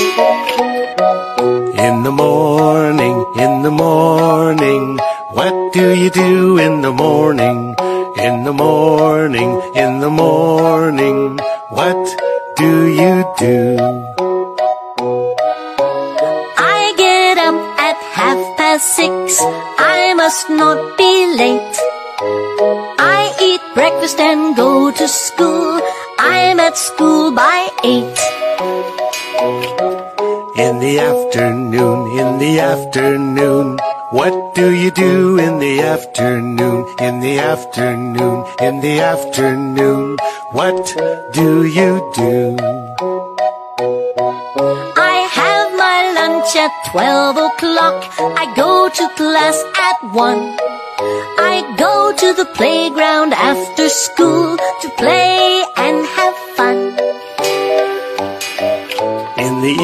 In the morning, what do you do in the morning? In the morning, what do you do? I get up at 6:30. I must not be late. I eat breakfast and go to school. I'm at school by 8. In the afternoon, what do you do in the afternoon? In the afternoon, what do you do? I have my lunch at 12 o'clock. I go to class at 1. I go to the playground after school to play and have fun. In the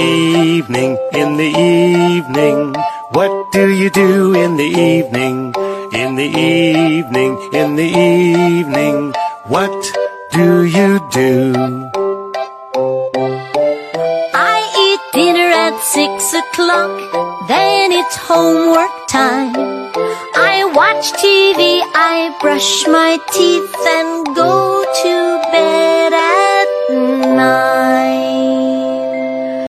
evening, what do you do in the evening? In the evening, what do you do? I eat dinner at 6 o'clock, then it's homework time. I watch TV, I brush my teeth and go to